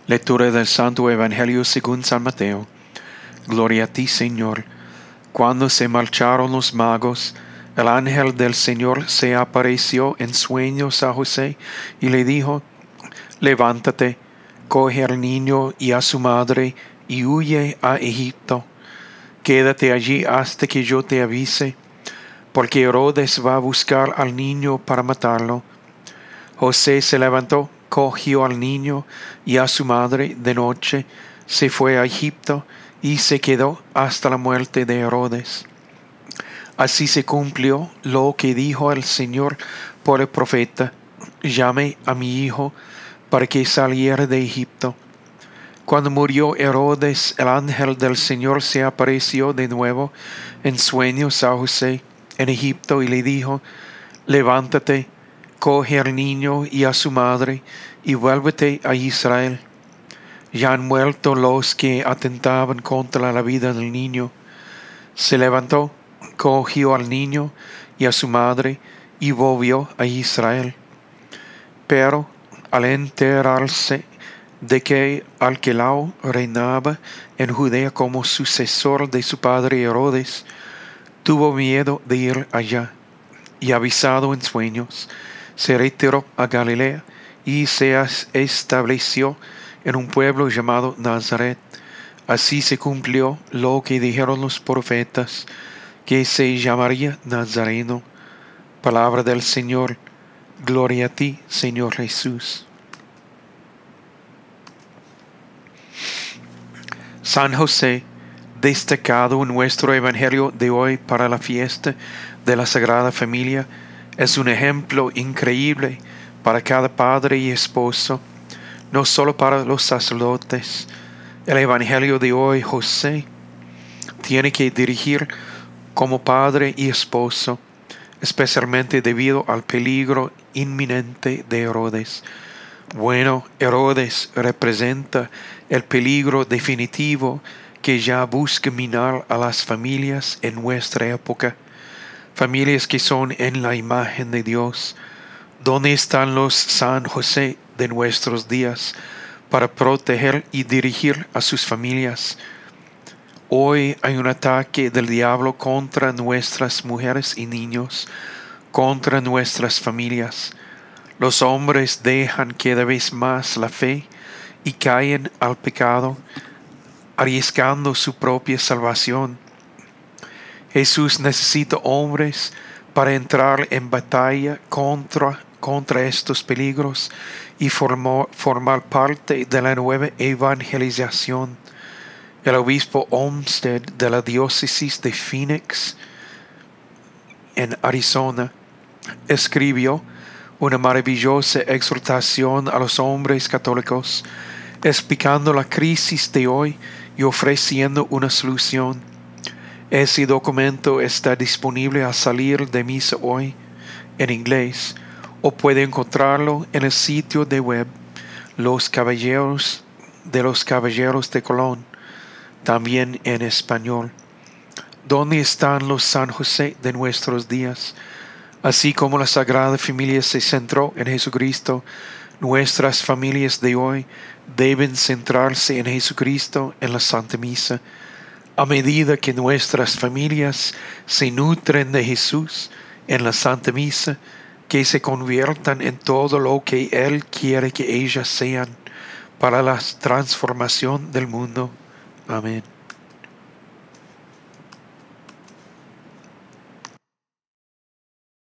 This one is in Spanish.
Lectura del Santo Evangelio según San Mateo. Gloria a ti, Señor. Cuando se marcharon los magos, el ángel del Señor se apareció en sueños a José y le dijo: Levántate, coge al niño y a su madre y huye a Egipto. Quédate allí hasta que yo te avise, porque Herodes va a buscar al niño para matarlo. José se levantó, cogió al niño y a su madre de noche, se fue a Egipto y se quedó hasta la muerte de Herodes. Así se cumplió lo que dijo el Señor por el profeta: Llame a mi hijo para que saliera de Egipto. Cuando murió Herodes, el ángel del Señor se apareció de nuevo en sueños a José en Egipto y le dijo: Levántate, coge al niño y a su madre y vuélvete a Israel. Ya han muerto los que atentaban contra la vida del niño. Se levantó, cogió al niño y a su madre y volvió a Israel. Pero al enterarse de que Arquelao reinaba en Judea como sucesor de su padre Herodes, tuvo miedo de ir allá, y avisado en sueños, se retiró a Galilea y se estableció en un pueblo llamado Nazaret. Así se cumplió lo que dijeron los profetas, que se llamaría Nazareno. Palabra del Señor. Gloria a ti, Señor Jesús. San José, destacado en nuestro Evangelio de hoy para la fiesta de la Sagrada Familia, es un ejemplo increíble para cada padre y esposo, no solo para los sacerdotes. El Evangelio de hoy, José tiene que dirigir como padre y esposo, especialmente debido al peligro inminente de Herodes. Bueno, Herodes representa el peligro definitivo que ya busca minar a las familias en nuestra época, familias que son en la imagen de Dios. ¿Dónde están los San José de nuestros días para proteger y dirigir a sus familias? Hoy hay un ataque del diablo contra nuestras mujeres y niños, contra nuestras familias. Los hombres dejan cada vez más la fe y caen al pecado, arriesgando su propia salvación. Jesús necesita hombres para entrar en batalla contra estos peligros y formar parte de la nueva evangelización. El obispo Olmsted de la diócesis de Phoenix, en Arizona, escribió una maravillosa exhortación a los hombres católicos, explicando la crisis de hoy y ofreciendo una solución. Ese documento está disponible al salir de misa hoy en inglés, o puede encontrarlo en el sitio de web Los Caballeros de Colón, también en español. ¿Dónde están los San José de nuestros días? Así como la Sagrada Familia se centró en Jesucristo, nuestras familias de hoy deben centrarse en Jesucristo en la Santa Misa. A medida que nuestras familias se nutren de Jesús en la Santa Misa, que se conviertan en todo lo que Él quiere que ellas sean para la transformación del mundo. Amén.